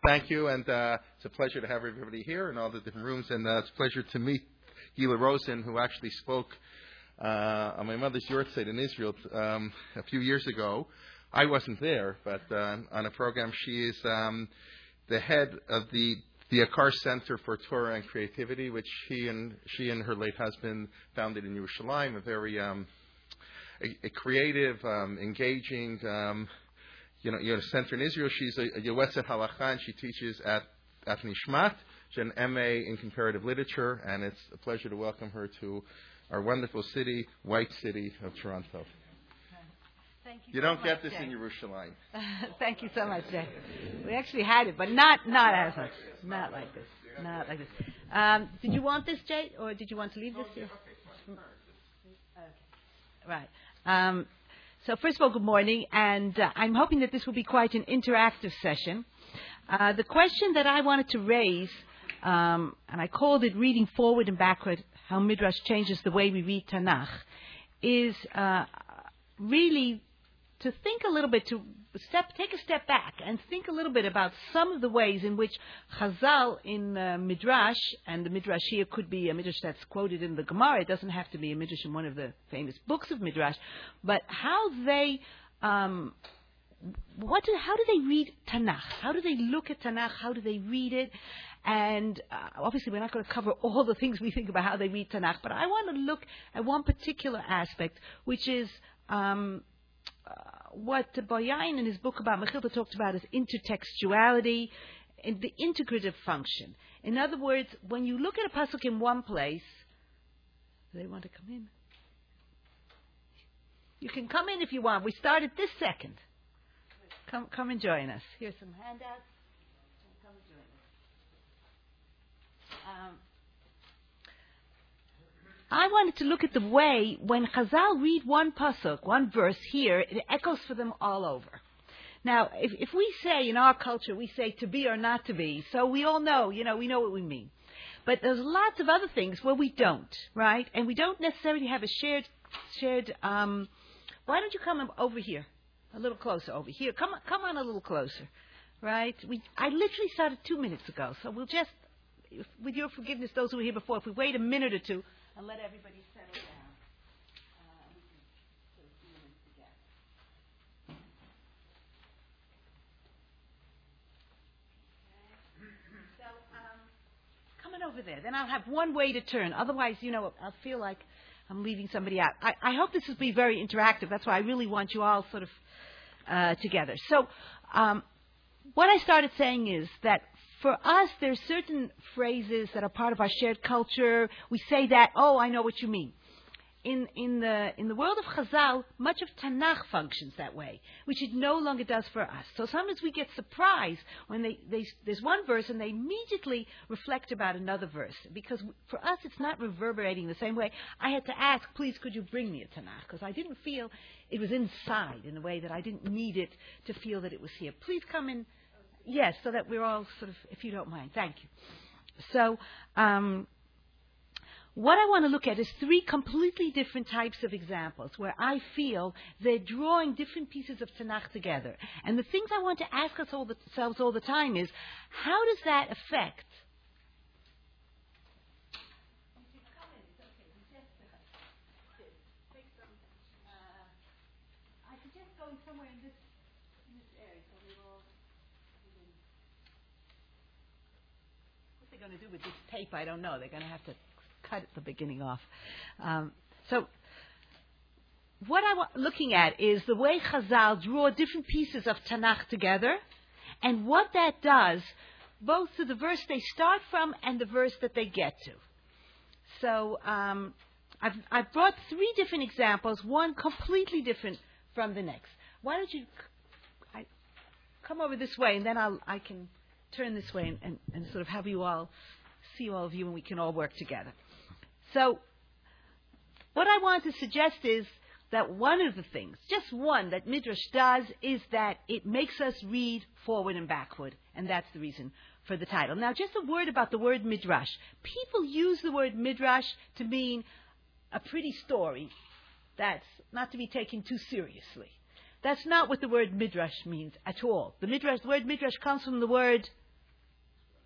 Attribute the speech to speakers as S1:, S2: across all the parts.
S1: Thank you, and it's a pleasure to have everybody here in all the different rooms, and it's a pleasure to meet Gila Rosen, who actually spoke on my mother's yahrzeit in Israel a few years ago. I wasn't there, but on a program, she is the head of the Akar Center for Torah and Creativity, which she and her late husband founded in Yerushalayim, a very a creative, engaging, center in Israel. She's a Yoetzet Halacha, and she teaches at Nishmat. She's an MA in Comparative Literature, and it's a pleasure to welcome her to our wonderful city, white city of Toronto.
S2: Thank you.
S1: You
S2: so
S1: don't
S2: much,
S1: get this
S2: Jay.
S1: in Yerushalayim.
S2: Thank you so much, Jay. We actually had it, but not as much. Not like this. Not like this. Did you want this, Jay, or did you want to leave this here? Okay. Right. So first of all, good morning, and I'm hoping that this will be quite an interactive session. The question that I wanted to raise, and I called it Reading Forward and Backward, How Midrash Changes the Way We Read Tanakh, is really to think a little bit, take a step back and think a little bit about some of the ways in which Chazal in Midrash, and the Midrash here could be a Midrash that's quoted in the Gemara. It doesn't have to be a Midrash in one of the famous books of Midrash, but how they, how do they read Tanakh? How do they look at Tanakh? How do they read it? And obviously we're not going to cover all the things we think about how they read Tanakh, but I want to look at one particular aspect, which is what Boyain in his book about Mechilta talked about as intertextuality, and the integrative function. In other words, when you look at a pasuk in one place, do they want to come in? You can come in if you want. We started this second. Come and join us. Here's some handouts. Come and join us. I wanted to look at the way when Chazal read one pasuk, one verse here, it echoes for them all over. Now, if we say in our culture, we say to be or not to be, so we all know, we know what we mean. But there's lots of other things where we don't, right? And we don't necessarily have a shared. Why don't you come over here, a little closer over here? Come on a little closer, right? I literally started 2 minutes ago, so we'll just, with your forgiveness, those who were here before, if we wait a minute or two. And let everybody settle down. We can sort of do this together. Okay. So, coming over there. Then I'll have one way to turn. Otherwise, I'll feel like I'm leaving somebody out. I hope this will be very interactive. That's why I really want you all sort of together. So, what I started saying is that for us, there's certain phrases that are part of our shared culture. We say that, I know what you mean. In the world of Chazal, much of Tanakh functions that way, which it no longer does for us. So sometimes we get surprised when there's one verse and they immediately reflect about another verse. Because for us, it's not reverberating the same way. I had to ask, please, could you bring me a Tanakh? Because I didn't feel it was inside in a way that I didn't need it to feel that it was here. Please come in. Yes, so that we're all sort of, if you don't mind. Thank you. So, what I want to look at is 3 completely different types of examples where I feel they're drawing different pieces of Tanakh together. And the things I want to ask ourselves all the time is, how does that affect? I suggest going somewhere in this area so we're all. What they're going to do with this tape, I don't know. They're going to have to cut the beginning off. So what I'm looking at is the way Chazal draw different pieces of Tanakh together, and what that does, both to the verse they start from and the verse that they get to. So I've brought 3 different examples, one completely different from the next. Why don't you come over this way, and then I can turn this way and sort of have you all see all of you, and we can all work together. So what I want to suggest is that one of the things, just one, that Midrash does is that it makes us read forward and backward, and that's the reason for the title. Now, just a word about the word Midrash. People use the word Midrash to mean a pretty story that's not to be taken too seriously. That's not what the word Midrash means at all. The word Midrash comes from the word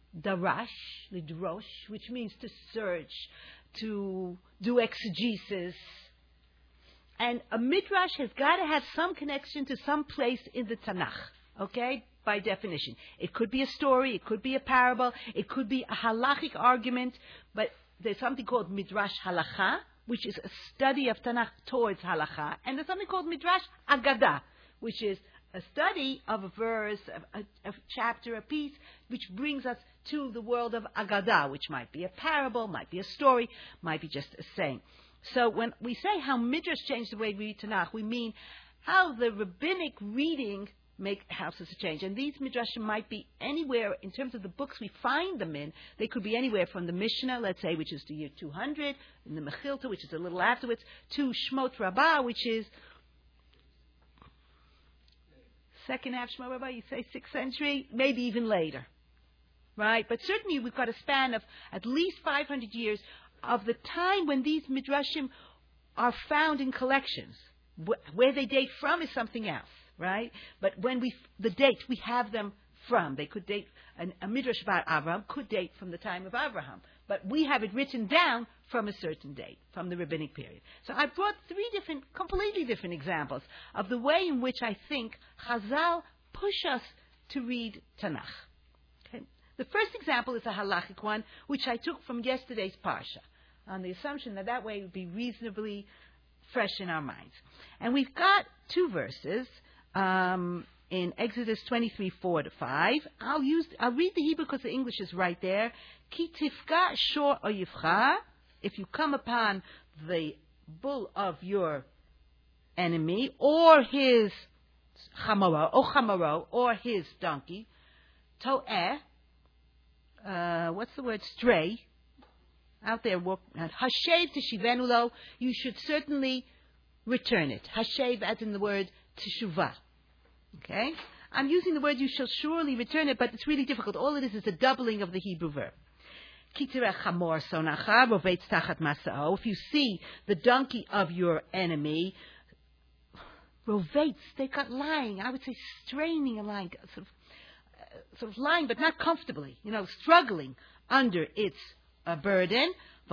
S2: darash, lidrosh, which means to search, to do exegesis. And a midrash has got to have some connection to some place in the Tanakh, okay, by definition. It could be a story, it could be a parable, it could be a halachic argument, but there's something called midrash halacha, which is a study of Tanakh towards halacha, and there's something called midrash agadah, which is a study of a verse, a chapter, a piece, which brings us to the world of agadah, which might be a parable, might be a story, might be just a saying. So when we say how midrash changed the way we read Tanakh, we mean how the rabbinic reading helps us to change. And these midrashim might be anywhere, in terms of the books we find them in, they could be anywhere from the Mishnah, let's say, which is the year 200, and the Mechilta, which is a little afterwards, to Shmot Rabbah, which is second half Shmot Rabbah, you say 6th century, maybe even later. Right? But certainly we've got a span of at least 500 years of the time when these midrashim are found in collections. Where they date from is something else. Right? But when the date we have them from, they could date, a midrash about Abraham could date from the time of Abraham. But we have it written down from a certain date, from the rabbinic period. So I brought 3 completely different examples of the way in which I think Chazal push us to read Tanakh. Okay? The first example is a halachic one, which I took from yesterday's Parsha, on the assumption that way it would be reasonably fresh in our minds. And we've got 2 verses. In Exodus 23:4-5, I'll read the Hebrew because the English is right there. Ki tifka shor oyivcha, if you come upon the bull of your enemy, or his chamaro, or his donkey, to'eh, what's the word? Stray, out there, hashev teshivenu lo, you should certainly return it. Hashev as in the word teshuvah. Okay? I'm using the word you shall surely return it, but it's really difficult. All it is a doubling of the Hebrew verb. If you see the donkey of your enemy, rovates, they got lying, I would say straining and lying, sort of lying, but not comfortably, struggling under its burden.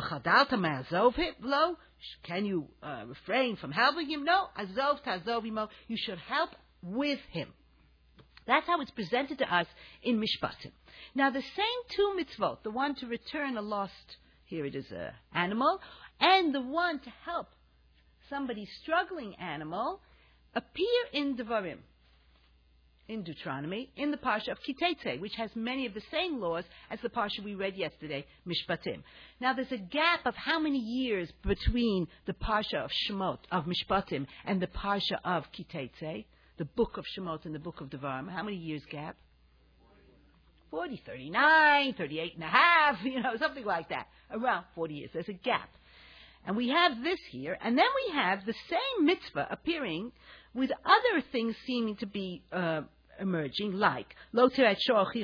S2: Can you refrain from helping him? No. Azov ta'azovimo. You should help with him. That's how it's presented to us in Mishpatim. Now, the same 2 mitzvot, the one to return a lost, here it is an animal, and the one to help somebody's struggling animal, appear in Devarim, in Deuteronomy, in the Parsha of Kiteitzei, which has many of the same laws as the Parsha we read yesterday, Mishpatim. Now, there's a gap of how many years between the Parsha of Shemot, of Mishpatim, and the Parsha of Kiteitzei, the book of Shemot and the book of Devarim. How many years gap? 40, 39, 38 and a half, something like that. Around 40 years. There's a gap. And we have this here, and then we have the same mitzvah appearing with other things seeming to be emerging, like shouldn't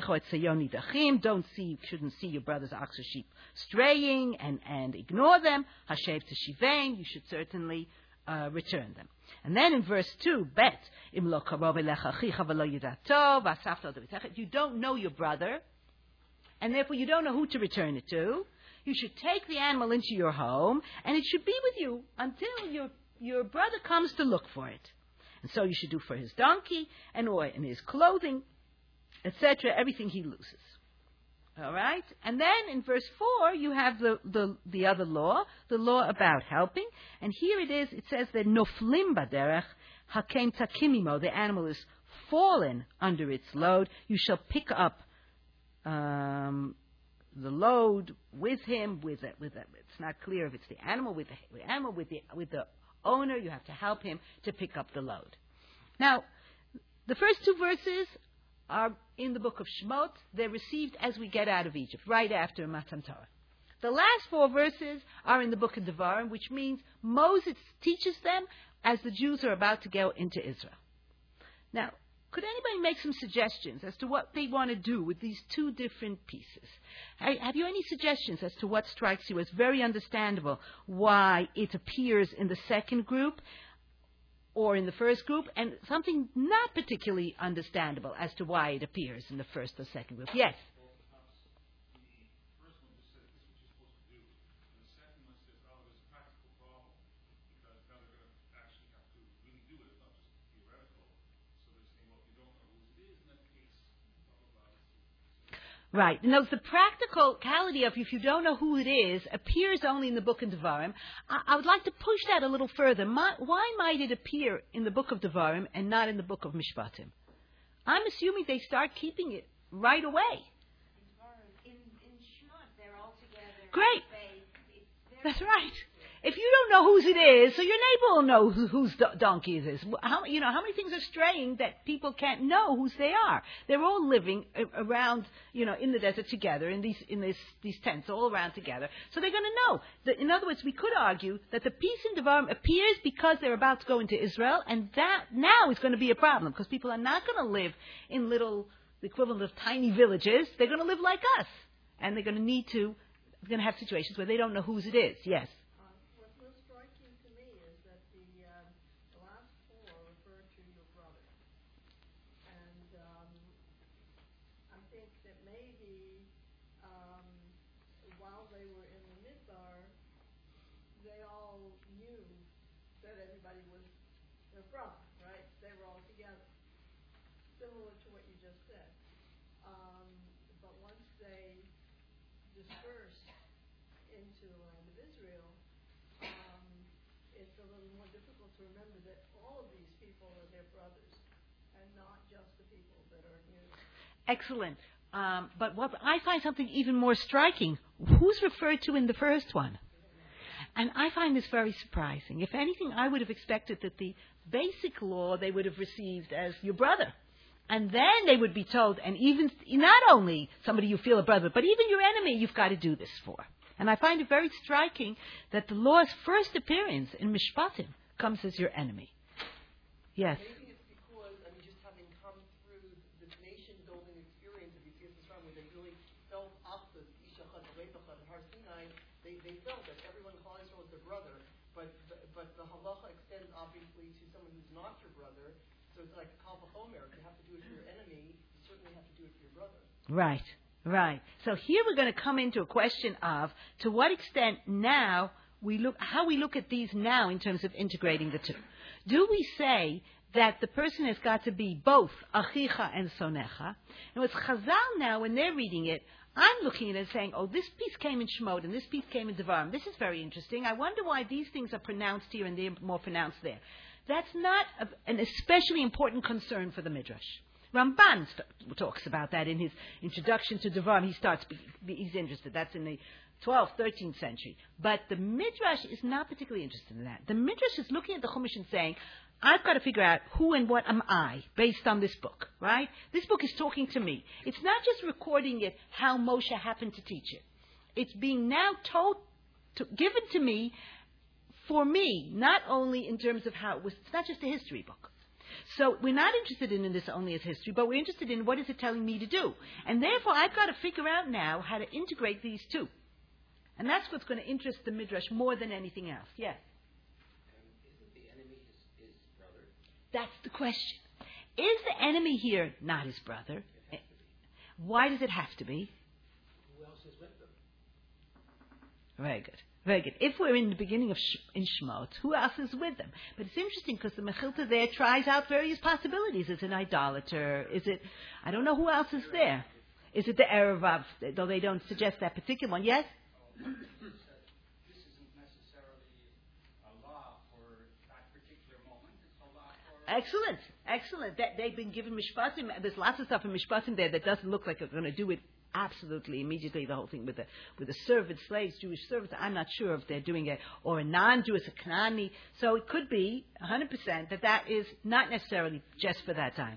S2: see your brother's ox or sheep straying and ignore them. Hashev teshivein, you should certainly return them. And then in verse 2, bet you don't know your brother, and therefore you don't know who to return it to. You should take the animal into your home, and it should be with you until your brother comes to look for it. And so you should do for his donkey and in his clothing, etc., everything he loses. All right? And then in verse 4, you have the other law, the law about helping. And here it says that noflim baderech hakem takimimo, the animal is fallen under its load. You shall pick up the load with him, with it. It's not clear if it's the animal, with the owner. You have to help him to pick up the load. Now, the first 2 verses are in the book of Shemot. They're received as we get out of Egypt, right after Matan Torah. The last 4 verses are in the book of Devarim, which means Moses teaches them as the Jews are about to go into Israel. Now, could anybody make some suggestions as to what they want to do with these 2 different pieces? Have you any suggestions as to what strikes you as very understandable, why it appears in the second group or in the first group, and something not particularly understandable as to why it appears in the first or second group? Yes? Right. And the practicality of if you don't know who it is appears only in the book of Devarim. I would like to push that a little further. Why might it appear in the book of Devarim and not in the book of Mishpatim? I'm assuming they start keeping it right away.
S3: In Shemot, they're all together.
S2: Great. That's right. If you don't know whose it is, so your neighbor will know whose donkey it is. How many things are straying that people can't know whose they are? They're all living around, in the desert together, in these tents, all around together. So they're going to know. In other words, we could argue that the peace in Devarim appears because they're about to go into Israel, and that now is going to be a problem, because people are not going to live in the equivalent of tiny villages. They're going to live like us. And they're going to have situations where they don't know whose it is. Yes? Excellent. But what I find something even more striking, who's referred to in the first one? And I find this very surprising. If anything, I would have expected that the basic law they would have received as your brother. And then they would be told, and even not only somebody you feel a brother, but even your enemy you've got to do this for. And I find it very striking that the law's first appearance in Mishpatim comes as your enemy. Yes.
S4: They felt that everyone in Klal Yisrael was their brother, but the halacha extends obviously to someone who's not your brother. So it's like kal v'chomer. If you have to do it for your enemy, you certainly have to do it for your brother.
S2: Right. So here we're going to come into a question of to what extent now how we look at these now in terms of integrating the two. Do we say that the person has got to be both achicha and sonecha? And with Chazal now, when they're reading it, I'm looking at it and saying, this piece came in Shemot and this piece came in Devarim. This is very interesting. I wonder why these things are pronounced here and they're more pronounced there. That's not an especially important concern for the Midrash. Ramban talks about that in his introduction to Devarim. He's interested. That's in the 12th, 13th century. But the Midrash is not particularly interested in that. The Midrash is looking at the Chumash and saying, I've got to figure out who and what am I based on this book, right? This book is talking to me. It's not just recording it how Moshe happened to teach it. It's being now given to me for me, not only in terms of how it was. It's not just a history book. So we're not interested in this only as history, but we're interested in what is it telling me to do. And therefore, I've got to figure out now how to integrate these two. And that's what's going to interest the Midrash more than anything else. Yes?
S5: Isn't the enemy his brother?
S2: That's the question. Is the enemy here not his brother? Why does it have to be?
S5: Who else is with them?
S2: Very good. Very good. If we're in the beginning of in Shemot, who else is with them? But it's interesting because the Mechilta there tries out various possibilities. Is it an idolater? I don't know who else is there. Is it the Erevav? Though they don't suggest that particular one. Yes?
S6: This isn't necessarily a law for that particular moment. It's a law for...
S2: Excellent. They've been given Mishpatim. There's lots of stuff in Mishpatim there that doesn't look like they're going to do it absolutely immediately. The whole thing with the servant slaves, Jewish servants. I'm not sure if they're doing it or a non-Jewish, a Kanani. So it could be 100% that is not necessarily just for that time.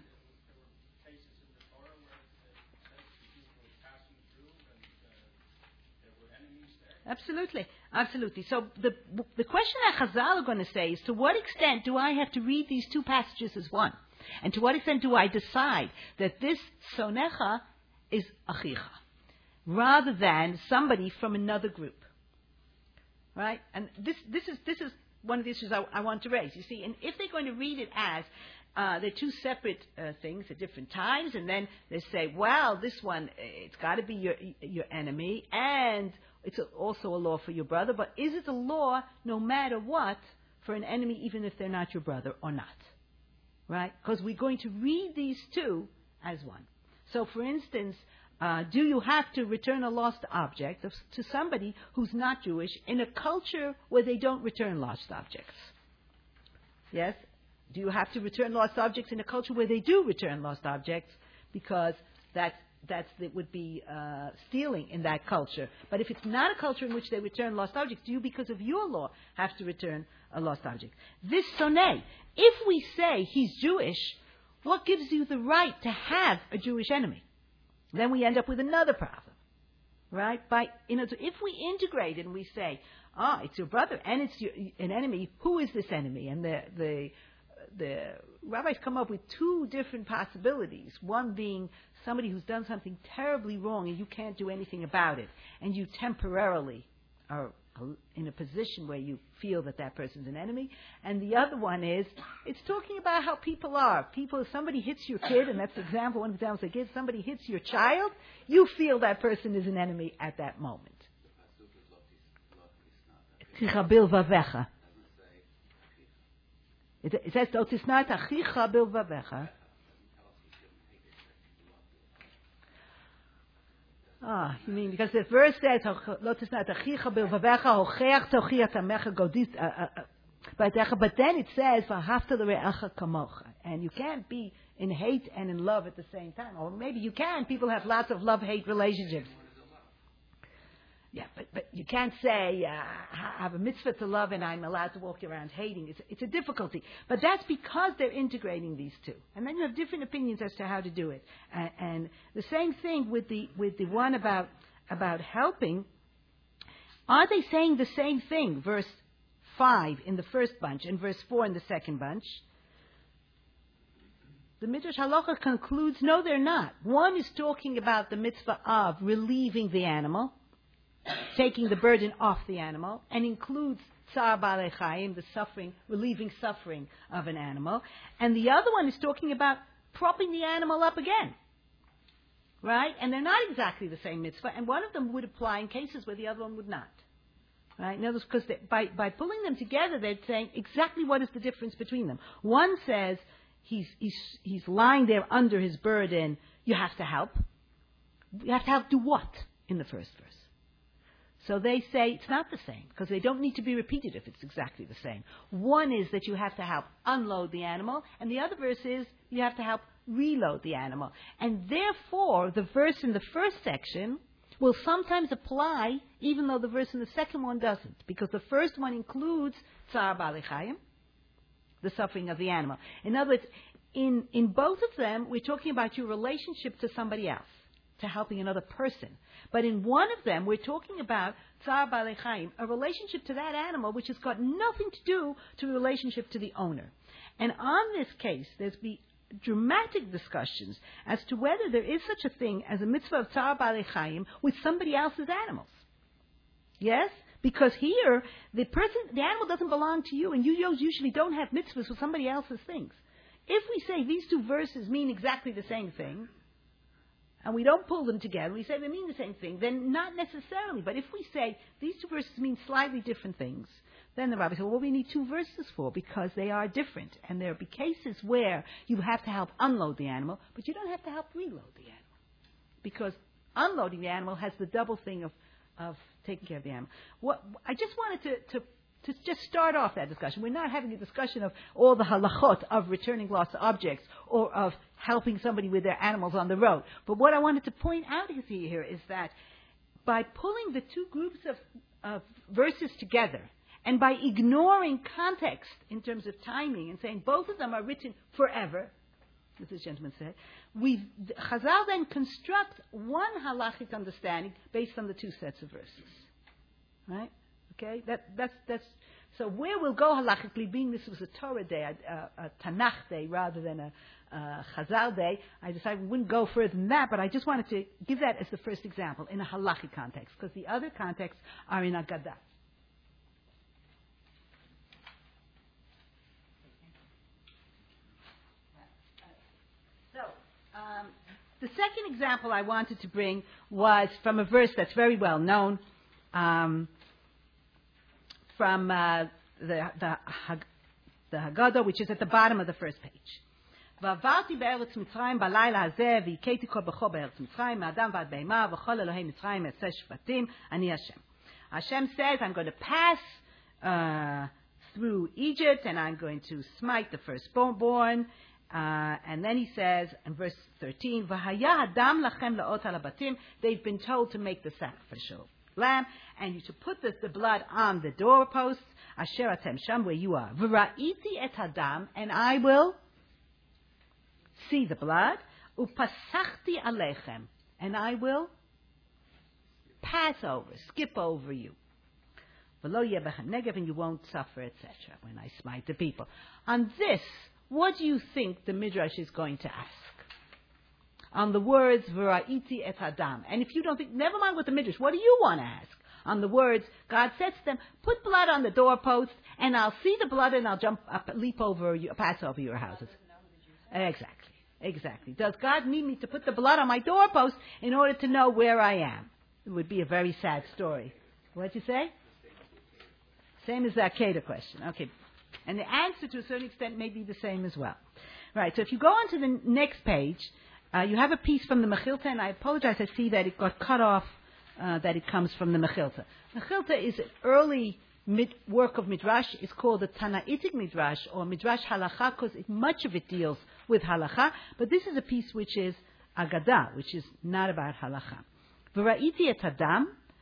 S2: Absolutely. So the question that Chazal are going to say is, to what extent do I have to read these two passages as one? And to what extent do I decide that this sonecha is achicha, rather than somebody from another group? Right? And this is one of the issues I want to raise. You see, and if they're going to read it as they're two separate things at different times, and then they say, well, this one, it's got to be your enemy, and it's also a law for your brother, but is it a law no matter what for an enemy, even if they're not your brother or not? Right? Because we're going to read these two as one. So, for instance, do you have to return a lost object to somebody who's not Jewish in a culture where they don't return lost objects? Yes? Do you have to return lost objects in a culture where they do return lost objects? Because that would be stealing in that culture. But if it's not a culture in which they return lost objects, do you, because of your law, have to return a lost object? This sonay, if we say he's Jewish, what gives you the right to have a Jewish enemy? Then we end up with another problem, right? If we integrate and we say, it's your brother and it's an enemy, who is this enemy? And the rabbis come up with two different possibilities. One being somebody who's done something terribly wrong and you can't do anything about it, and you temporarily are in a position where you feel that person's an enemy. And the other one is, it's talking about how people are. If somebody hits your kid, and that's the example, one example they give, somebody hits your child, you feel that person is an enemy at that moment. It says, "Otisnat achicha bilvavecha." You mean because the verse says, "Otisnat achicha bilvavecha hocheach tochi atamecha godis," but then it says, "V'ahavta l're'acha kamocha," and you can't be in hate and in love at the same time. Or maybe you can. People have lots of love-hate relationships. Yeah, but you can't say, I have a mitzvah to love and I'm allowed to walk around hating. It's a difficulty. But that's because they're integrating these two. And then you have different opinions as to how to do it. And the same thing with the one about helping. Are they saying the same thing? Verse 5 in the first bunch and verse 4 in the second bunch. The Midrash Halacha concludes, no, they're not. One is talking about the mitzvah of relieving the animal, taking the burden off the animal, and includes tsar balei chayim, the suffering, relieving suffering of an animal. And the other one is talking about propping the animal up again. Right? And they're not exactly the same mitzvah, and one of them would apply in cases where the other one would not. Right? In other words, because by pulling them together, they're saying exactly what is the difference between them. One says he's lying there under his burden, you have to help. You have to help do what in the first verse? So they say it's not the same, because they don't need to be repeated if it's exactly the same. One is that you have to help unload the animal, and the other verse is you have to help reload the animal. And therefore, the verse in the first section will sometimes apply, even though the verse in the second one doesn't, because the first one includes tsar balei chayim, the suffering of the animal. In other words, in both of them, we're talking about your relationship to somebody else, to helping another person. But in one of them, we're talking about tsar balei chayim, a relationship to that animal which has got nothing to do to a relationship to the owner. And on this case, there's been dramatic discussions as to whether there is such a thing as a mitzvah of tsar balei chayim with somebody else's animals. Yes? Because here, the animal doesn't belong to you, and you usually don't have mitzvahs with somebody else's things. If we say these two verses mean exactly the same thing, and we don't pull them together, we say they mean the same thing, then not necessarily. But if we say these two verses mean slightly different things, then the rabbi said, well, we need two verses for, because they are different. And there will be cases where you have to help unload the animal, but you don't have to help reload the animal. Because unloading the animal has the double thing of taking care of the animal. I just wanted to just start off that discussion. We're not having a discussion of all the halachot of returning lost objects or of helping somebody with their animals on the road. But what I wanted to point out here is that by pulling the two groups of verses together and by ignoring context in terms of timing and saying both of them are written forever, as this gentleman said, Chazal then construct one halachic understanding based on the two sets of verses. Right? Okay, that's so where we'll go halachically, being this was a Torah day, a Tanakh day rather than a Chazal day, I decided we wouldn't go further than that, but I just wanted to give that as the first example in a halachic context, because the other contexts are in Agadah. So, the second example I wanted to bring was from a verse that's very well known, from the Haggadah, which is at the bottom of the first page. ועברתי בארץ מצרים בלילה הזה, והכיתי כל בכור בארץ מצרים, מאדם ועד בהמה, וכל אלוהי מצרים מעשה שבטים, אני השם. Hashem says, I'm going to pass through Egypt, and I'm going to smite the firstborn. And then he says, in verse 13, V'haya hadam lachem la'ot al habatim. They've been told to make the sacrificial lamb, and you to put the blood on the doorposts, asher atem sham, where you are. V'ra'iti et hadam, and I will see the blood. Upasachti alechem, and I will pass over, skip over you. V'lo yeh bechem negev, and you won't suffer, etc. When I smite the people. On this, what do you think the Midrash is going to ask? On the words, V'ra'iti et hadam. And if you don't think, never mind what the Midrash, what do you want to ask? On the words, God says to them, put blood on the doorpost, and I'll see the blood, and I'll jump up, leap over you, pass over your houses. Exactly. Does God need me to put the blood on my doorpost in order to know where I am? It would be a very sad story. What'd you say? Same as the Akedah question. Okay. And the answer, to a certain extent, may be the same as well. Right, so if you go on to the next page, you have a piece from the Mechilta, and I apologize, I see that it got cut off, that it comes from the Mechilta. Mechilta is an early work of Midrash. It's called the Tanaitic Midrash, or Midrash Halacha, because much of it deals with Halacha, but this is a piece which is Agadah, which is not about Halacha. V'ra'iti et hadam,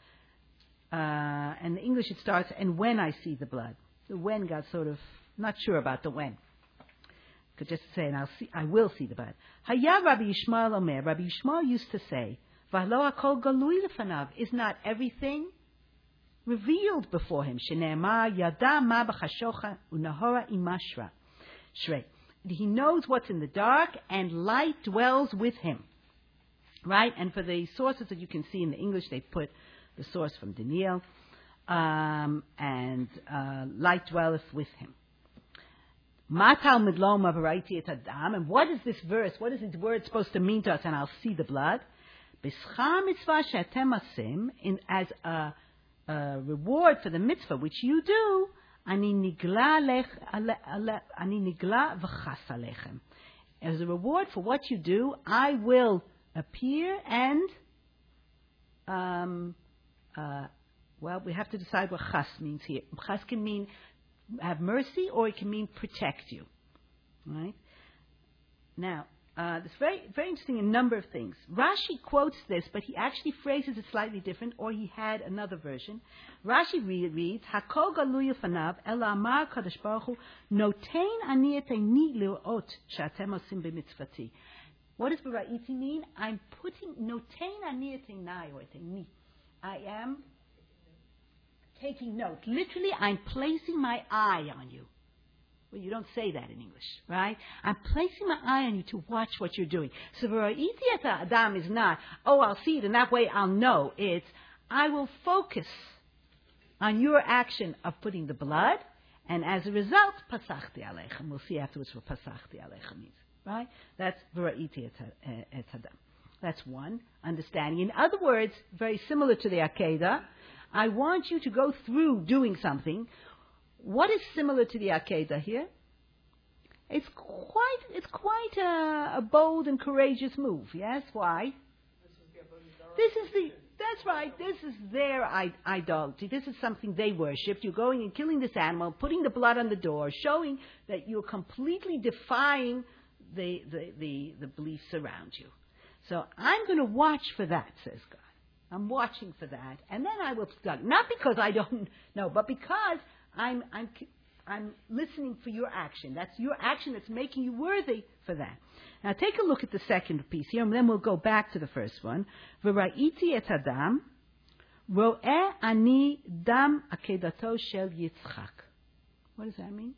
S2: and in English it starts, and when I see the blood. The when got sort of not sure about the when. Could just say, and I will see the blood. Haya Rabbi Yishmael Omer. Rabbi Yishmael used to say, "V'lo hakol galui lefanav." Is not everything revealed before him? Shene'emar yada ma b'chashocha unahora imashra. Shrei. He knows what's in the dark, and light dwells with him. Right? And for the sources that you can see in the English, they put the source from Daniel. And light dwelleth with him. Matal midloma v'ra'iti et hadam. And what is this verse? What is this word supposed to mean to us? And I'll see the blood. B'schar mitzvah she'atem asim, as a reward for the mitzvah which you do. Ani nigla v'chas alechem. As a reward for what you do, I will appear and well, we have to decide what chas means here. Chas can mean have mercy, or it can mean protect you. Right? Now, it's very, very interesting in a number of things. Rashi quotes this, but he actually phrases it slightly different, or he had another version. Rashi reads, Hakol galui fanav el amar kadosh baruch hu notein ani eteni lirot she'atem osim b'mitzvati. What does v'ra'iti mean? I'm putting notein ani etenai or eteni. I am taking note. Literally, I'm placing my eye on you. Well, you don't say that in English, right? I'm placing my eye on you to watch what you're doing. So, V'ra'iti et Adam is not, I'll see it, and that way I'll know. It's, I will focus on your action of putting the blood, and as a result, Pasachti Aleichem. We'll see afterwards what Pasachti Aleichem means, right? That's V'ra'iti et Adam. That's one understanding. In other words, very similar to the Akedah, I want you to go through doing something. What is similar to the Akedah here? It's quite a bold and courageous move. Yes, why? That's right. This is their idolatry. This is something they worshipped. You're going and killing this animal, putting the blood on the door, showing that you're completely defying the beliefs around you. So I'm going to watch for that, says God. I'm watching for that, and then I will start. Not because I don't know, but because I'm listening for your action. That's your action that's making you worthy for that. Now take a look at the second piece here, and then we'll go back to the first one. V'ra'iti et hadam, ro'eh ani dam akedato shel Yitzchak. What does that mean?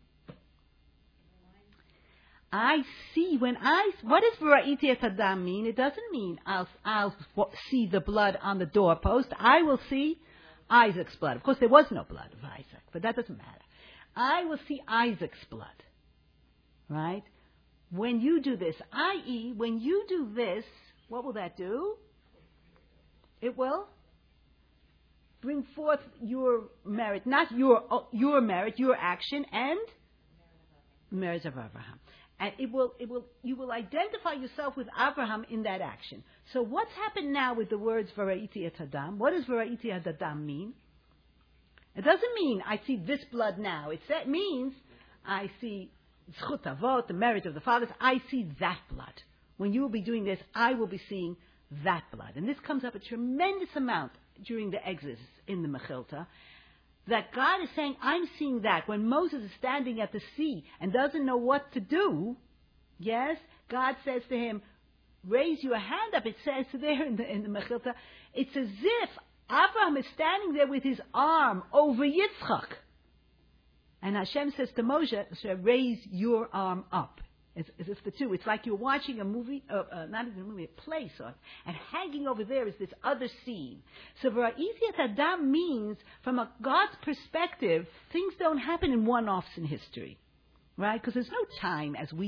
S2: I see what does V'ra'iti et hadam mean? It doesn't mean I'll see the blood on the doorpost. I will see Isaac's blood. Of course, there was no blood of Isaac, but that doesn't matter. I will see Isaac's blood. Right? When you do this, i.e., when you do this, what will that do? It will bring forth your merit, not your merit, your action, and merit of Abraham. And you will identify yourself with Abraham in that action. So what's happened now with the words V'ra'iti et Adam? What does V'ra'iti et Adam mean? It doesn't mean I see this blood now. It means I see Zchut Avot, the merit of the fathers. I see that blood. When you will be doing this, I will be seeing that blood. And this comes up a tremendous amount during the Exodus in the Mechilta, that God is saying, I'm seeing that. When Moses is standing at the sea and doesn't know what to do, yes, God says to him, raise your hand up. It says there in the Mechilta, it's as if Abraham is standing there with his arm over Yitzchak. And Hashem says to Moshe, raise your arm up. As if the two, it's like you're watching a movie, not even a movie, a play, and hanging over there is this other scene. So V'ra'iti et Adam means, from a God's perspective, things don't happen in one-offs in history, right? Because there's no time as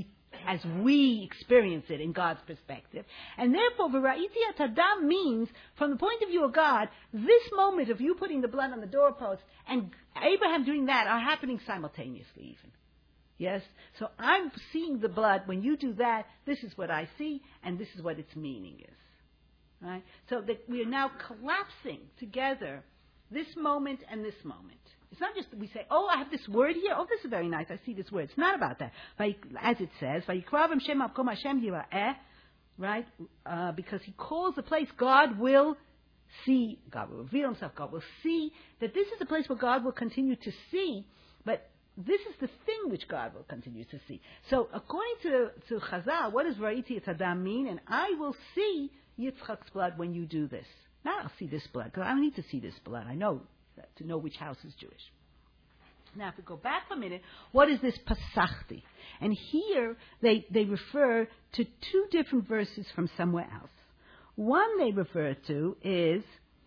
S2: we experience it in God's perspective. And therefore, V'ra'iti et Adam means, from the point of view of God, this moment of you putting the blood on the doorpost and Abraham doing that are happening simultaneously even. Yes? So I'm seeing the blood. When you do that, this is what I see, and this is what its meaning is. Right? So that we are now collapsing together this moment and this moment. It's not just that we say, oh, I have this word here. Oh, this is very nice. I see this word. It's not about that. As it says, Vayikravim Shem Avkom Hashem Yira'eh, right? Because he calls the place, God will see, God will reveal himself, God will see, that this is a place where God will continue to see, but this is the thing which God will continue to see. So, according to Chazal, what does V'ra'iti et Adam mean? And I will see Yitzchak's blood when you do this. Not I'll see this blood, because I don't need to see this blood. I know that, to know which house is Jewish. Now, if we go back a minute, what is this Pasachti? And here, they refer to two different verses from somewhere else. One they refer to is,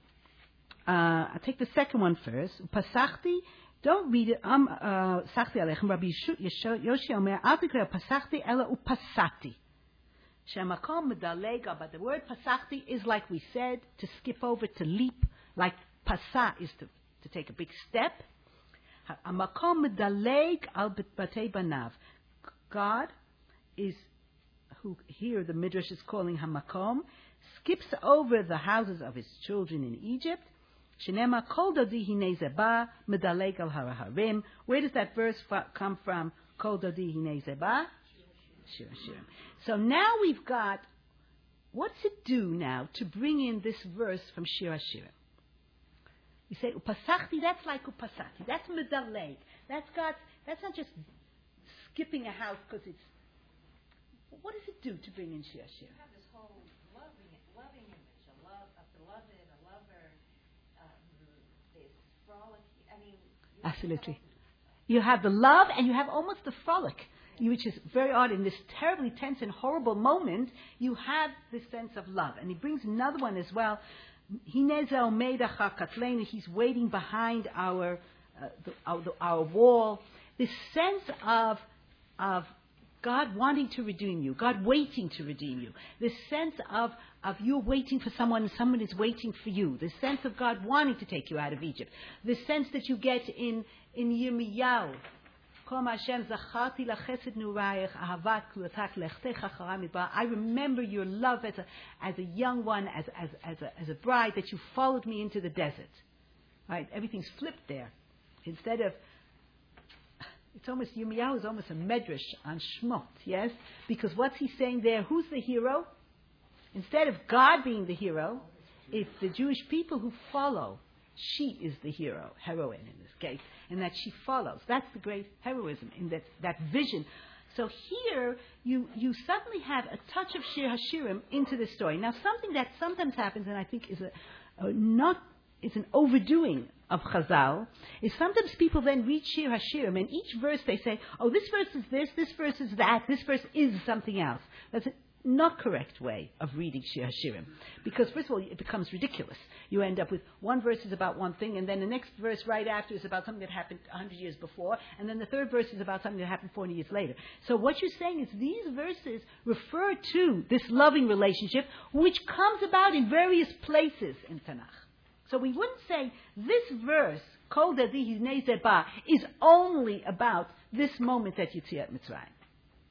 S2: I'll take the second one first. Pasachti. Don't read it. Sachti alechem. Rabbi Yoshi Omer, Al tikra pasachti ela upasati. Shemakom medalega. But the word pasachti is, like we said, to skip over, to leap. Like pasa is to take a big step. Makom medaleg al batei banav. God is, who here the Midrash is calling Hamakom, skips over the houses of his children in Egypt. Shenema kol dodi hinei zeba medaleg al haraharim. Where does that verse come from? Kol dodi hinei zeba. Shir Hashirim. So now we've got, what's it do now to bring in this verse from Shir Hashirim? You say upasachti. That's like upasati. That's medaleg. That's not just skipping a house because it's. What does it do to bring in Shir Hashirim?
S3: You have this whole loving image, a beloved, a lover. This frolic. I mean,
S2: absolutely. You have the love and you have almost the frolic, which is very odd. In this terribly tense and horrible moment, you have this sense of love. And he brings another one as well. He's waiting behind our wall. This sense of God wanting to redeem you, God waiting to redeem you. This sense of you waiting for someone and someone is waiting for you. This sense of God wanting to take you out of Egypt. This sense that you get in Yirmiyahu. I remember your love as a young one, as a bride, that you followed me into the desert. Right? Everything's flipped there. Instead of, it's almost, Yirmiyahu is almost a medrash on Shmot, yes? Because what's he saying there? Who's the hero? Instead of God being the hero, it's the Jewish people who follow. She is the heroine in this case, and that she follows. That's the great heroism in that vision. So here, you suddenly have a touch of Shir Hashirim into the story. Now, something that sometimes happens, and I think is an overdoing of Chazal, is sometimes people then read Shir Hashirim, and each verse they say, oh, this verse is this verse is that, this verse is something else. That's a not correct way of reading Shir Hashirim. Because first of all, it becomes ridiculous. You end up with one verse is about one thing, and then the next verse right after is about something that happened 100 years before, and then the third verse is about something that happened 40 years later. So what you're saying is these verses refer to this loving relationship, which comes about in various places in Tanakh. So we wouldn't say this verse, Kol Dadi Hinei Zeba, is only about this moment at Yetziat Mitzrayim.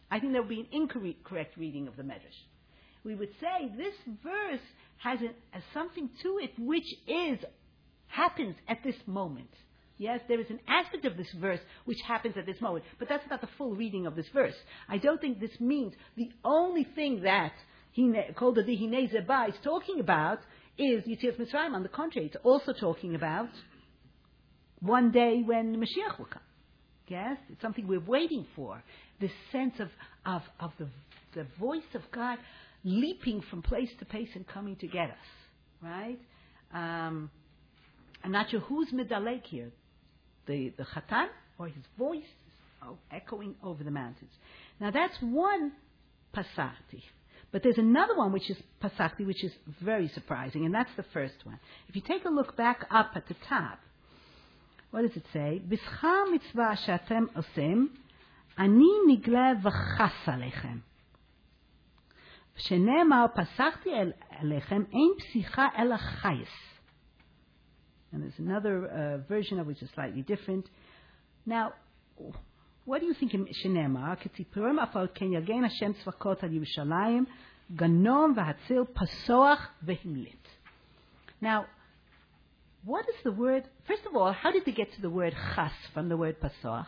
S2: I think that would be an incorrect reading of the Medrash. We would say this verse has something to it which happens at this moment. Yes, there is an aspect of this verse which happens at this moment, but that's not the full reading of this verse. I don't think this means the only thing that Kol Dadi Hinei Zeba is talking about is Yetzias Mitzrayim. On the contrary, it's also talking about one day when Mashiach will come. Yes, it's something we're waiting for. This sense of the voice of God leaping from place to place and coming to get us. Right? I'm not sure who's Midalek here, the Chatan or his voice echoing over the mountains. Now that's one Pasachti. But there's another one which is Pasachti, which is very surprising, and that's the first one. If you take a look back up at the top, what does it say? B'schar mitzvah she'atem osem, ani nigle v'chas alechem. Shene'emar pasachti alechem, ein psicha ela chayes. And there's another version of which is slightly different. Now, what do you think in Shene'emar? Ketzipurim afot ken yagen Hashem tzvakot al Yerushalayim, ganom v'hatzil pasoach v'himlit. Now, what is the word? First of all, how did they get to the word chas from the word pasoach?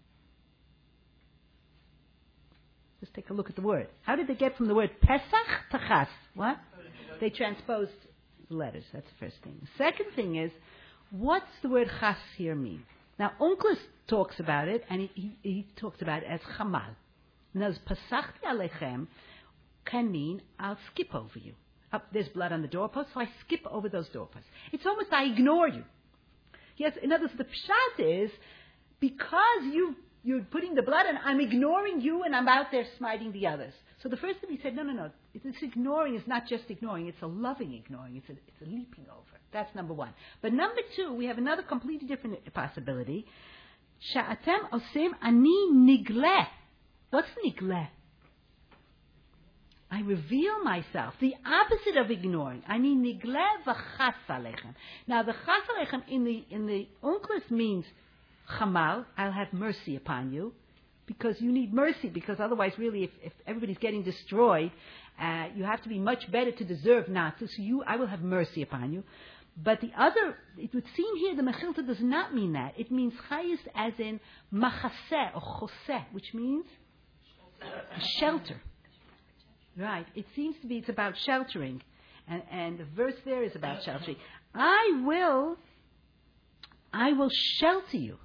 S2: Let's take a look at the word. How did they get from the word pesach to chas? What? They transposed the letters. That's the first thing. The second thing is, what's the word chas here mean? Now, Onkelos talks about it, and he talks about it as chamal. Now, pasachti alechem can mean, I'll skip over you. There's blood on the doorpost, so I skip over those doorposts. It's almost I ignore you. Yes, in other words, the pshat is, because you're putting the blood on, I'm ignoring you and I'm out there smiting the others. So the first thing he said, no. This ignoring is not just ignoring, it's a loving ignoring. It's a leaping over. That's number one. But number two, we have another completely different possibility. Sha'atem osem ani nigle. What's nigle? I reveal myself. The opposite of ignoring. I mean nigle v'chas alechem. Now the chas alechem in the Onkelos means chamal, I'll have mercy upon you. Because you need mercy, because otherwise really if everybody's getting destroyed, you have to be much better to deserve not to. So I will have mercy upon you. But the other, it would seem here the Mechilta does not mean that. It means chayis as in machaseh or choseh, which means shelter. Right. It seems to be it's about sheltering. And the verse there is about sheltering. I will shelter you.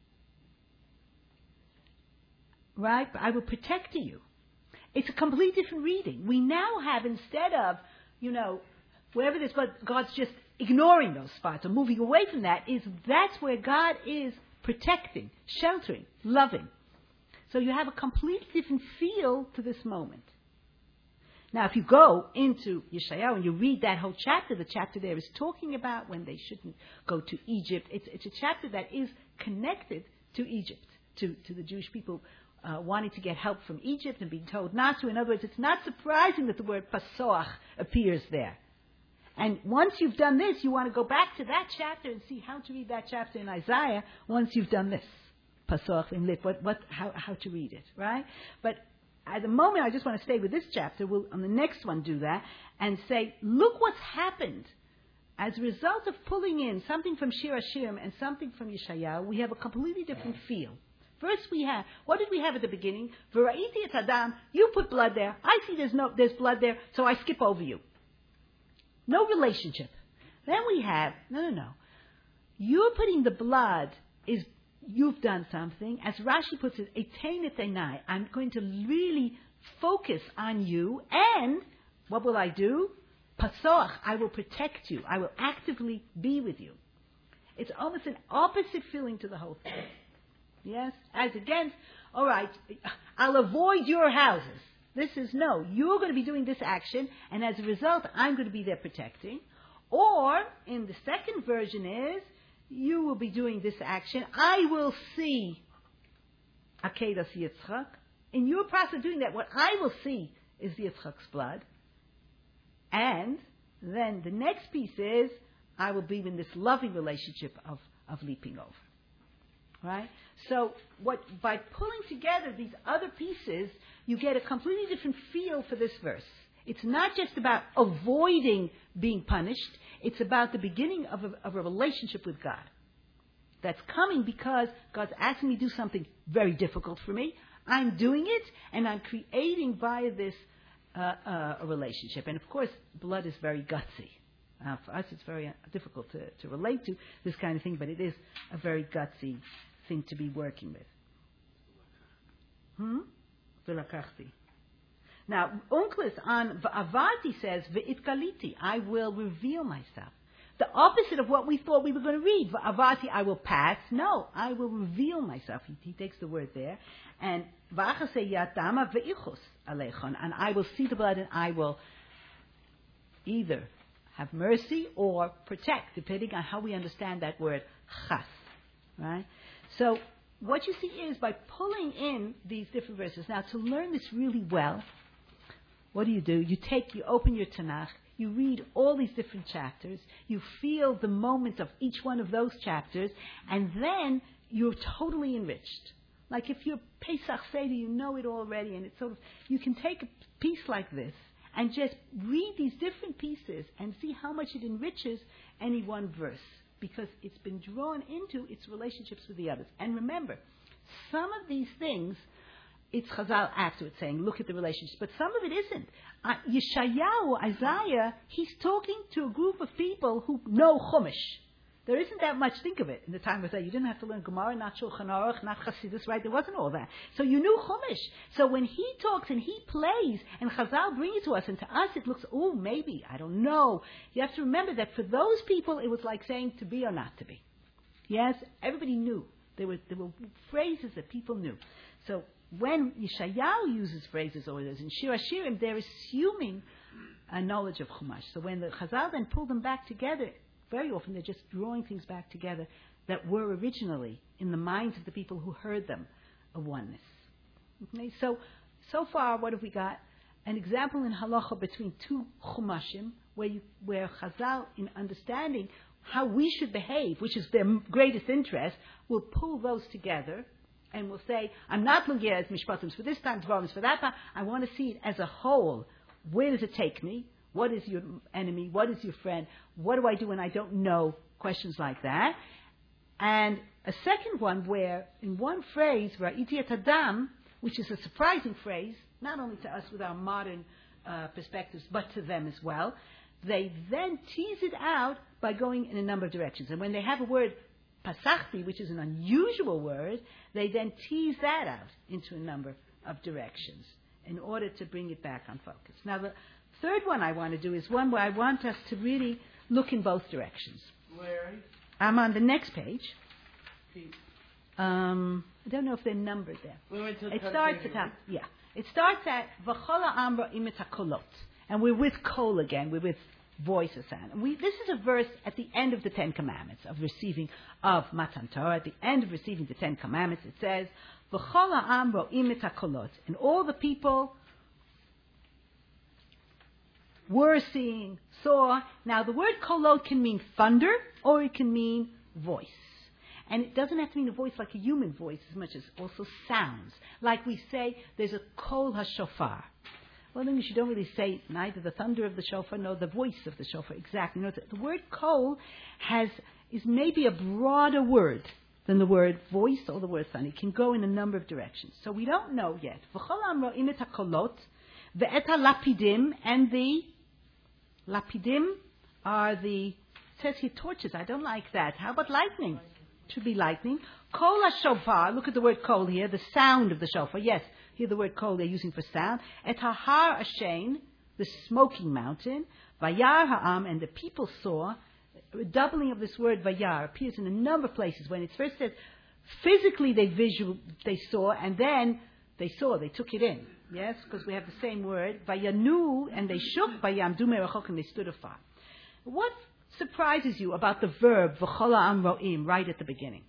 S2: Right? I will protect you. It's a completely different reading. We now have, instead of, wherever there's blood, God's just ignoring those spots or moving away from that's where God is protecting, sheltering, loving. So you have a completely different feel to this moment. Now, if you go into Yeshayahu and you read that whole chapter, the chapter there is talking about when they shouldn't go to Egypt. It's a chapter that is connected to Egypt, to the Jewish people wanting to get help from Egypt and being told not to. In other words, it's not surprising that the word pasoach appears there. And once you've done this, you want to go back to that chapter and see how to read that chapter in Isaiah once you've done this. Pasoach imlit, how to read it, right? But at the moment, I just want to stay with this chapter. We'll, on the next one, do that and say, look what's happened. As a result of pulling in something from Shir Hashirim and something from Yeshayahu, we have a completely different feel. First what did we have at the beginning? V'ra'iti et Adam, you put blood there. I see there's blood there, so I skip over you. No relationship. Then we have, no. You're putting the blood, you've done something. As Rashi puts it, etein et einai. I'm going to really focus on you, and what will I do? Pasoach, I will protect you. I will actively be with you. It's almost an opposite feeling to the whole thing. Yes? As against, all right, I'll avoid your houses. This is no. You're going to be doing this action, and as a result, I'm going to be there protecting. Or, in the second version is, you will be doing this action. I will see Akedas Yitzchak. In your process of doing that, what I will see is Yitzchak's blood. And then the next piece is, I will be in this loving relationship of leaping over. Right? So by pulling together these other pieces, you get a completely different feel for this verse. It's not just about avoiding being punished. It's about the beginning of a relationship with God. That's coming because God's asking me to do something very difficult for me. I'm doing it, and I'm creating via this a relationship. And of course, blood is very gutsy. For us, it's very difficult to relate to this kind of thing, but it is a very gutsy thing to be working with. V'lakachti. Now, Onkelos on V'avarti says, V'itkaliti, I will reveal myself. The opposite of what we thought we were going to read. V'avarti, I will pass. No, I will reveal myself. He takes the word there. And V'achase yatama v'ichus alechon. And I will see the blood and I will either have mercy or protect, depending on how we understand that word chas. Right? So, what you see is by pulling in these different verses. Now, to learn this really well, what do? You open your Tanakh, you read all these different chapters, you feel the moment of each one of those chapters, and then you're totally enriched. Like if you're Pesach Seder, you know it already, and it's sort of, you can take a piece like this and just read these different pieces and see how much it enriches any one verse, because it's been drawn into its relationships with the others. And remember, some of these things, it's Chazal afterwards saying, look at the relationships, but some of it isn't. Yeshayahu, Isaiah, he's talking to a group of people who know Chumash. There isn't that much, think of it, in the time of Isaiah. You didn't have to learn Gemara, not Shulchan Aruch, not Chassidus, right? There wasn't all that. So you knew Chumash. So when he talks and he plays, and Chazal bring it to us, and to us it looks, oh, maybe, I don't know. You have to remember that for those people, it was like saying to be or not to be. Yes, everybody knew. There were phrases that people knew. So when Yeshayahu uses phrases, or there's in Shir HaShirim, they're assuming a knowledge of Chumash. So when the Chazal then pull them back together, very often they're just drawing things back together that were originally in the minds of the people who heard them a oneness. Okay? So far, what have we got? An example in halacha between two chumashim, where Chazal, in understanding how we should behave, which is their greatest interest, will pull those together and will say, I'm not looking at mishpatim for this time, dvarim for that time. I want to see it as a whole. Where does it take me? What is your enemy? What is your friend? What do I do when I don't know? Questions like that. And a second one where, in one phrase, Ra'iti et Adam, which is a surprising phrase, not only to us with our modern perspectives, but to them as well, they then tease it out by going in a number of directions. And when they have a word, pasachti, which is an unusual word, they then tease that out into a number of directions in order to bring it back on focus. Now, the third one I want to do is one where I want us to really look in both directions.
S4: Where?
S2: I'm on the next page. I don't know if they're numbered there. It starts at top. Yeah. It starts at V'chola Amra Imet HaKolot. And we're with kol again. We're with voice or sound. And this is a verse at the end of the Ten Commandments, of Matan Torah. At the end of receiving the Ten Commandments, it says, V'chola Amra Imet HaKolot. And all the people were seeing, saw. Now, the word kolot can mean thunder, or it can mean voice. And it doesn't have to mean a voice like a human voice as much as also sounds. Like we say, there's a kol hashofar. Well, in English, you don't really say neither the thunder of the shofar nor the voice of the shofar. Exactly. No, the word kol is maybe a broader word than the word voice or the word thunder. It can go in a number of directions. So we don't know yet. V'chol amro imet hakolot, ve'et lapidim, and the lapidim are it says here torches. I don't like that. How about lightning? It should be lightning. Kol ha-shofar, look at the word kol here, the sound of the shofar. Yes, here the word kol they're using for sound. Et ha-har ashen, the smoking mountain. Vayar ha'am, and the people saw. A doubling of this word vayar appears in a number of places. When it first says, physically they saw, and then they took it in. Yes, because we have the same word. Vayanu, and they shook, vayamdu merachok, and they stood afar. What surprises you about the verb v'chola amroim right at the beginning?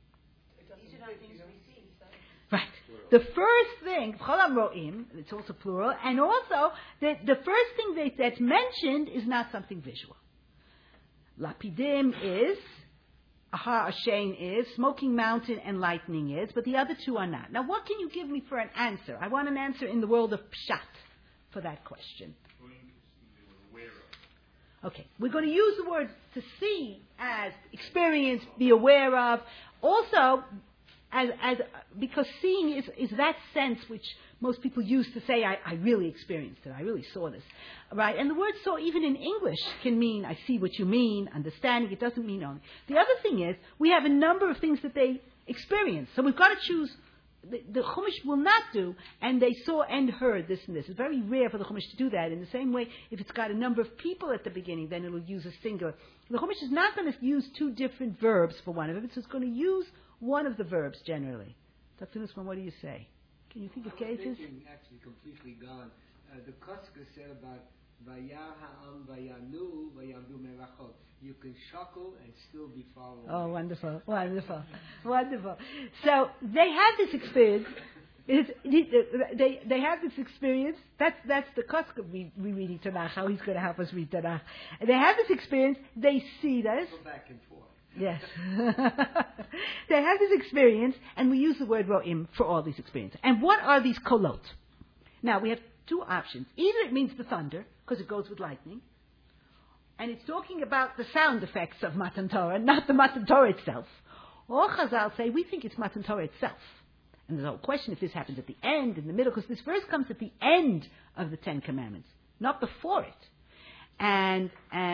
S2: Right. The first thing, v'chola amroim, it's also plural, and also the first thing that's mentioned is not something visual. Lapidim is Ahar Ashen is, Smoking Mountain and Lightning is, but the other two are not. Now, what can you give me for an answer? I want an answer in the world of Pshat for that question. Okay, we're going to use the word to see as experience, be aware of. Also, as because seeing is that sense which most people use to say, I really experienced it, I really saw this. Right? And the word saw, even in English, can mean I see what you mean, understanding. It doesn't mean only. The other thing is, we have a number of things that they experience. So we've got to choose. The Chumash will not do, and they saw and heard this and this. It's very rare for the Chumash to do that. In the same way, if it's got a number of people at the beginning, then it'll use a singular. The Chumash is not going to use two different verbs for one of it. It's just going to use one of the verbs generally. Dr. Nussbaum, what do you say? Can you think of cases?
S7: Thinking actually completely gone. The Koska said about Vayar ha'am vayanu vayamdu merachot. You can shuckle and still be far away.
S2: Oh, wonderful, wonderful, wonderful. So they have this experience. They have this experience. That's the Koska we reading Tanakh. How he's going to help us read Tanakh. They have this experience. They see this.
S7: Go back and forth.
S2: Yes. They have this experience, and we use the word ro'im for all these experiences. And what are these kolot? Now, we have two options. Either it means the thunder, because it goes with lightning, and it's talking about the sound effects of Matan Torah, not the Matan Torah itself. Or Chazal say, we think it's Matan Torah itself. And there's no question if this happens at the end, in the middle, because this verse comes at the end of the Ten Commandments, not before it. And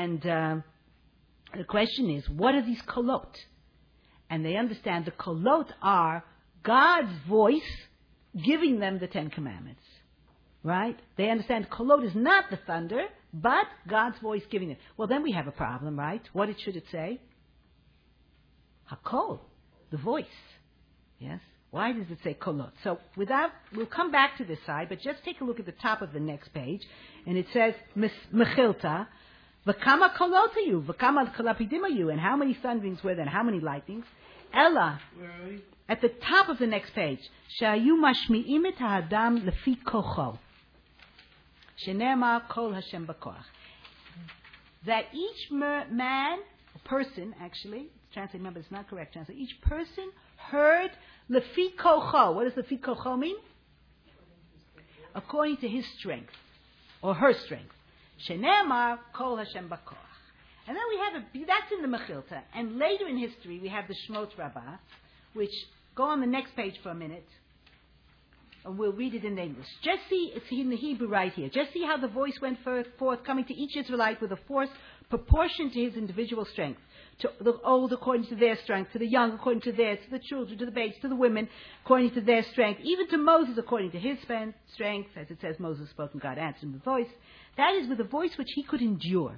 S2: the question is, what are these kolot? And they understand the kolot are God's voice giving them the Ten Commandments. Right? They understand kolot is not the thunder, but God's voice giving it. Well, then we have a problem, right? What should it say? Hakol, the voice. Yes? Why does it say kolot? So we'll come back to this side, but just take a look at the top of the next page, and it says Mechilta. V'kama kolotayu, v'kama kalapidimayu, and how many thunderings were there, and how many lightnings? Ella, at the top of the next page, shayu mashmi'im et ha'adam lefi kocho, shenemar kol Hashem b'koach. That each man, person, actually, translate, remember it's not correct translate, each person heard lefi kocho. What does lefi kocho mean? According to his strength, or her strength. Shenemar kol Hashem b'koach. And then we have that's in the Mechilta. And later in history, we have the Shmot Rabbah, which, go on the next page for a minute, and we'll read it in English. Just see, it's in the Hebrew right here. Just see how the voice went forth, coming to each Israelite with a force proportioned to his individual strength. To the old according to their strength, to the young according to theirs, to the children, to the babes, to the women according to their strength, even to Moses according to his strength. As it says, Moses spoke and God answered him with voice. That is with a voice which he could endure.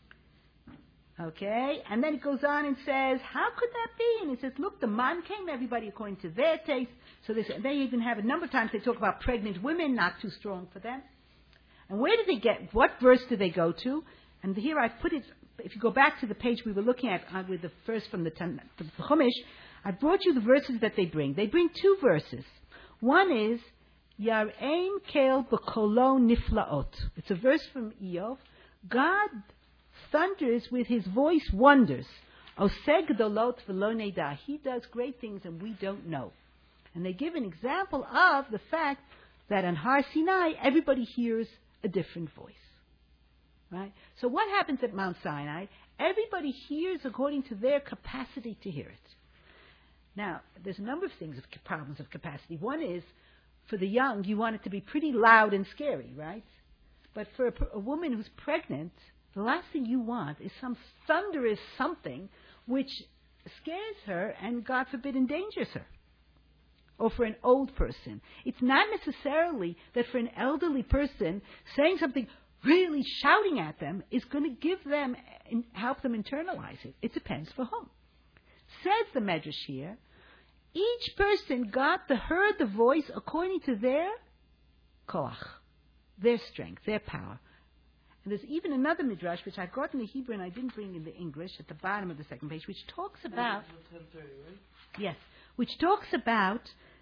S2: Okay? And then it goes on and says, how could that be? And it says, look, the man came, everybody according to their taste. So they even have a number of times they talk about pregnant women, not too strong for them. And where did they get, what verse did they go to? And here I put it, if you go back to the page we were looking at with the first from the Chumash, I brought you the verses that they bring. They bring two verses. One is, Yar'ein kel b'kolo niflaot. It's a verse from Eov. God thunders with his voice wonders. Oseg dolot v'lo neda. He does great things and we don't know. And they give an example of the fact that on Har Sinai, everybody hears a different voice. Right? So what happens at Mount Sinai? Everybody hears according to their capacity to hear it. Now, there's a number of problems of capacity. One is, for the young, you want it to be pretty loud and scary, right? But for a woman who's pregnant, the last thing you want is some thunderous something which scares her and, God forbid, endangers her. Or for an old person. It's not necessarily that for an elderly person, saying something, really shouting at them, is going to give them and help them internalize it. It depends for whom. Says the Medrash here, each person heard the voice according to their koach, their strength, their power. And there's even another midrash, which I got in the Hebrew and I didn't bring in the English, at the bottom of the second page, which talks about... Yes, which talks about...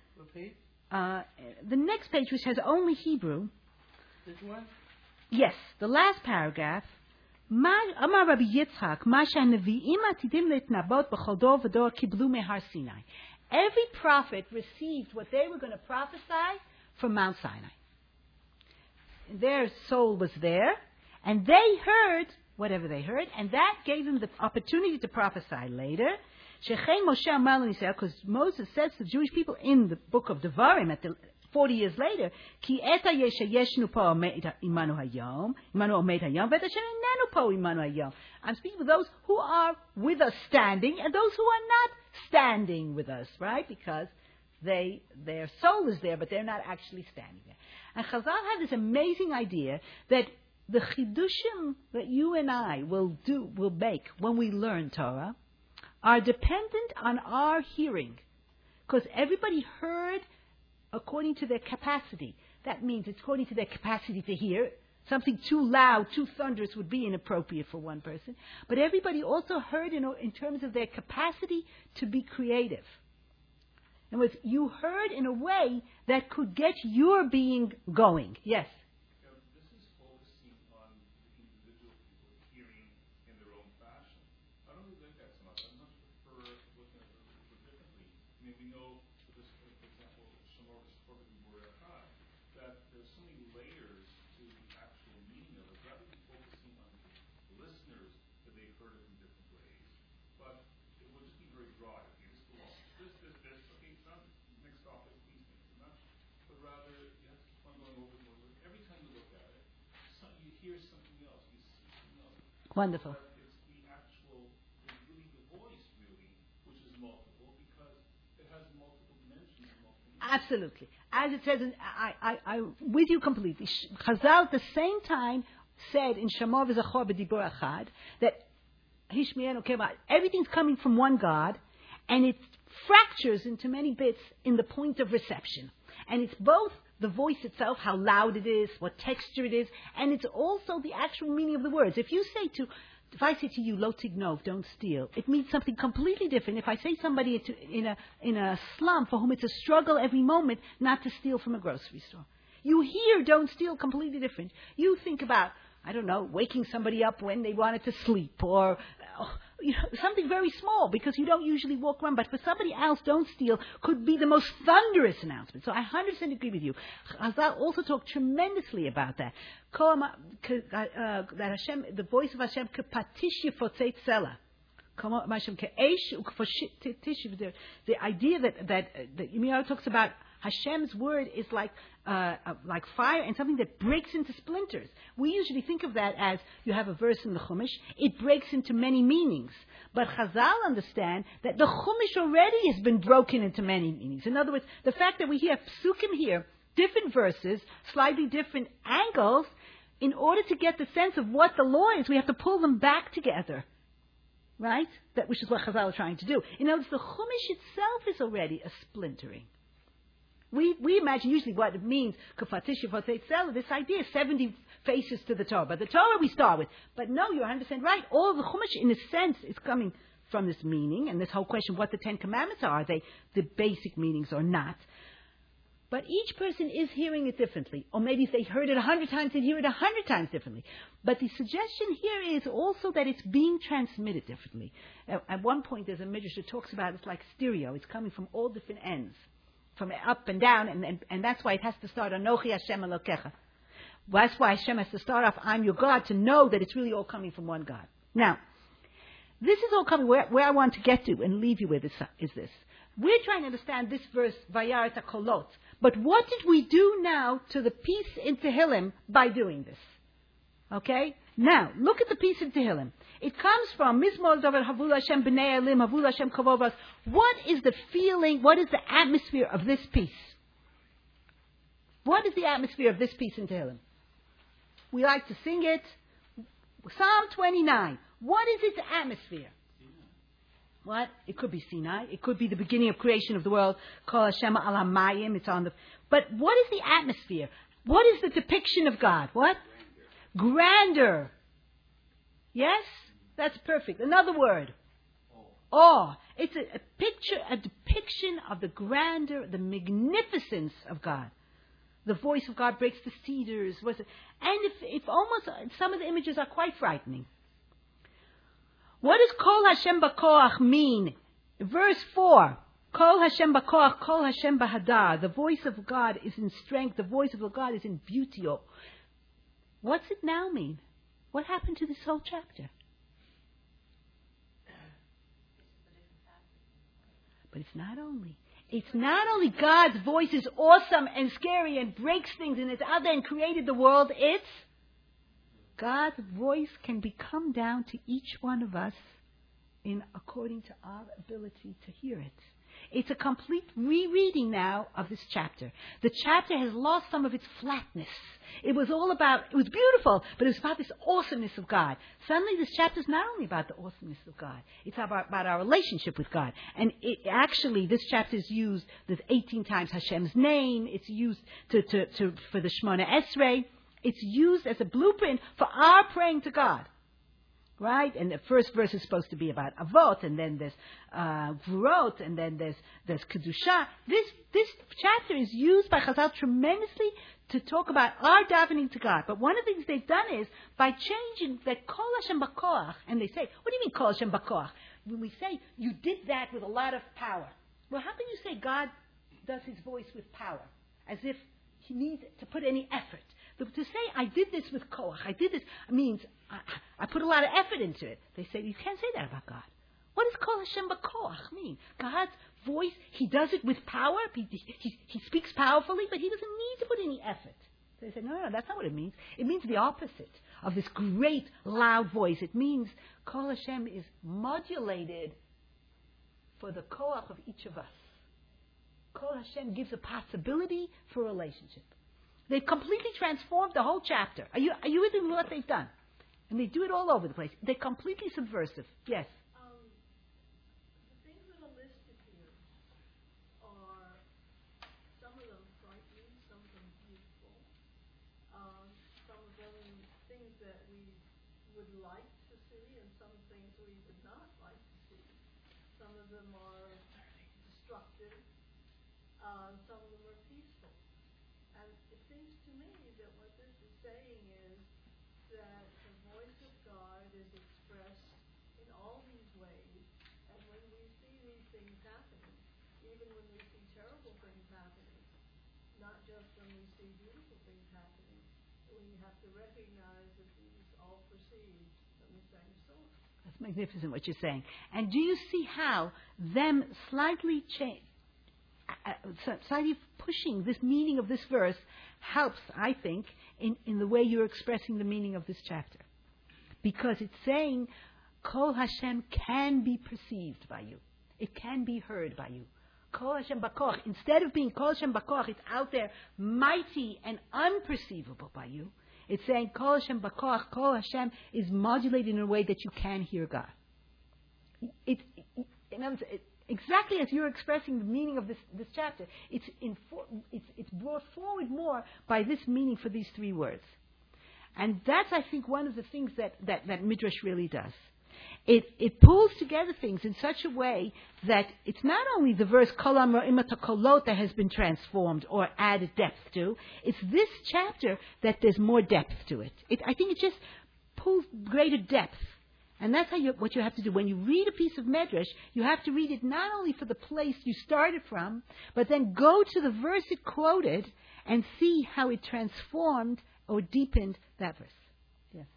S2: the next page, which has only Hebrew...
S4: This one?
S2: Yes, the last paragraph, אמר רבי יצחק, מה שהנביאים עתידים להתנבאות בכל דור ודור קיבלו מהר סיני. Every prophet received what they were going to prophesy from Mount Sinai. Their soul was there, and they heard whatever they heard, and that gave them the opportunity to prophesy later. Because Moses says to the Jewish people in the book of Devarim, 40 years later, Ki eta yeshayeshnu po imanu hayom, imanu omed hayom, v'eta shenenu po imanu hayom. I'm speaking with those who are with us standing, and those who are not standing with us, right? Because their soul is there, but they're not actually standing there. And Chazal had this amazing idea that the chidushim that you and I will make when we learn Torah are dependent on our hearing. Because everybody heard according to their capacity. That means it's according to their capacity to hear. Something too loud, too thunderous would be inappropriate for one person. But everybody also heard in terms of their capacity to be creative. In other words, you heard in a way that could get your being going. Yes?
S8: This is focusing on individual people hearing in their own fashion. I don't really like that so much. I much prefer looking at it differently. I mean, we know, for example, Shemor V'Shachor B'Diborei Echad, that there's so many layers to the actual meaning of it. Rather than focusing on listeners that they've heard it in different ways, but it will just be very broad. Okay, this belongs. This. Okay, it's not next topic, these things, not. But rather, you have to keep on going over and over. Every time you look at it, you hear something else. You see something else.
S2: Wonderful.
S8: But it's the actual, it's really the voice, really, which is multiple because it has multiple dimensions and multiple meanings.
S2: Absolutely. As it says, I'm with you completely. Chazal at the same time said in Shemor V'Zachor B'Diborei Echad that everything's coming from one God, and it fractures into many bits in the point of reception. And it's both the voice itself, how loud it is, what texture it is, and it's also the actual meaning of the words. If I say to you, lo tignov, don't steal, it means something completely different. If I say somebody in a slum for whom it's a struggle every moment not to steal from a grocery store. You hear don't steal completely different. You think about, I don't know, waking somebody up when they wanted to sleep, or something very small, because you don't usually walk around. But for somebody else, don't steal could be the most thunderous announcement. So I 100% agree with you. Chazal also talked tremendously about that. That Hashem, the voice of Hashem, k'patish yifotzei tzela. The idea that Yirmiyahu talks about Hashem's word is like fire and something that breaks into splinters. We usually think of that as you have a verse in the Chumash, it breaks into many meanings. But Chazal understand that the Chumash already has been broken into many meanings. In other words, the fact that we hear psukim here, different verses, slightly different angles, in order to get the sense of what the law is, we have to pull them back together. Right? Which is what Chazal is trying to do. In other words, the Chumash itself is already a splintering. We imagine usually what it means, this idea, 70 faces to the Torah. But the Torah we start with. But no, you're 100% right. All of the Chumash, in a sense, is coming from this meaning, and this whole question, what the Ten Commandments are they the basic meanings or not? But each person is hearing it differently. Or maybe if they heard it 100 times, they'd hear it 100 times differently. But the suggestion here is also that it's being transmitted differently. At one point, there's a midrash that talks about it's like stereo. It's coming from all different ends, from up and down, and that's why it has to start, Anochi Hashem Elokecha. That's why Hashem has to start off, I'm your God, to know that it's really all coming from one God. Now, this is all coming, where I want to get to and leave you with is this. We're trying to understand this verse, Vayar et HaKolot. But what did we do now to the piece in Tehillim by doing this? Okay? Now, look at the piece in Tehillim. It comes from Mizmor Davar Havul Hashem B'nei Elim Havul Hashem Kavovas. What is the feeling, what is the atmosphere of this piece? What is the atmosphere of this piece in Tehillim? We like to sing it. Psalm 29. What is its atmosphere? What? It could be Sinai. It could be the beginning of creation of the world. Kol Hashem al Hamayim. It's on the... But what is the atmosphere? What is the depiction of God? What? Grandeur. Yes? That's perfect. Another word. Awe. It's a picture, a depiction of the grandeur, the magnificence of God. The voice of God breaks the cedars. And if almost some of the images are quite frightening. What does Kol Hashem B'Koach mean? Verse 4. Kol Hashem B'Koach, Kol Hashem B'Hadar. The voice of God is in strength. The voice of God is in beauty. What's it now mean? What happened to this whole chapter? But it's not only God's voice is awesome and scary and breaks things and is out there and created the world. It's God's voice can come down to each one of us according to our ability to hear it. It's a complete rereading now of this chapter. The chapter has lost some of its flatness. It was beautiful, but it was about this awesomeness of God. Suddenly this chapter is not only about the awesomeness of God, it's about our relationship with God. And this chapter is used, there's 18 times Hashem's name, it's used for the Shemona Esrei, it's used as a blueprint for our praying to God. Right? And the first verse is supposed to be about Avot, and then there's Gvurot, and then there's Kedusha. This chapter is used by Chazal tremendously to talk about our davening to God. But one of the things they've done is, by changing that Kol Hashem B'Koach, and they say, what do you mean Kol Hashem B'Koach? When we say, you did that with a lot of power. Well, how can you say God does his voice with power? As if he needs to put any effort. But to say, I did this with koach, I did this, means I put a lot of effort into it. They say, you can't say that about God. What does Kol Hashem B'Koach mean? God's voice, he does it with power. He speaks powerfully, but he doesn't need to put any effort. So they say, no, that's not what it means. It means the opposite of this great, loud voice. It means Kol Hashem is modulated for the koach of each of us. Kol Hashem gives a possibility for a relationship. They've completely transformed the whole chapter. Are you with me what they've done? And they do it all over the place. They're completely subversive. Yes?
S9: The things that are listed here are, some of them frightening, some of them beautiful, some of them things that we would like to see, and some things we would not like to see. Some of them are destructive, some of them are peaceful. And it seems to me that what this is saying is that the voice of God is expressed in all these ways, and when we see these things happening, even when we see terrible things happening, not just when we see beautiful things happening, we have to recognize that these all proceed from the same source.
S2: That's magnificent what you're saying. And do you see how them slightly pushing this meaning of this verse helps, I think, in the way you're expressing the meaning of this chapter. Because it's saying Kol Hashem can be perceived by you. It can be heard by you. Kol Hashem B'Koach, instead of being Kol Hashem B'Koach, it's out there mighty and unperceivable by you. It's saying Kol Hashem B'Koach, Kol Hashem is modulated in a way that you can hear God. Exactly as you're expressing the meaning of this chapter, it's brought forward more by this meaning for these three words. And that's, I think, one of the things that Midrash really does. It pulls together things in such a way that it's not only the verse Kol Amro'im Kolot that has been transformed or added depth to, it's this chapter that there's more depth to it. I think it just pulls greater depth. And that's what you have to do. When you read a piece of Medrash, you have to read it not only for the place you started from, but then go to the verse it quoted and see how it transformed or deepened that verse. Yes.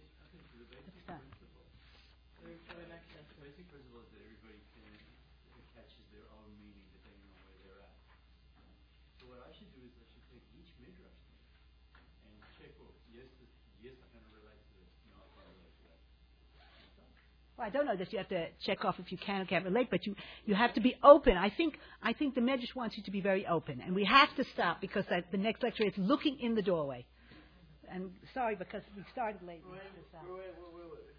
S10: The basic principle is that everybody catches their own meaning depending on where they're at. So what I should do is I should take each Midrash and check off, yes, I can relate to this, no, I can't relate to that.
S2: Well, I don't know that you have to check off if you can or can't relate, but you have to be open. I think the Medrash wants you to be very open, and we have to stop because the next lecture is looking in the doorway. And sorry because we started late.
S7: Wait.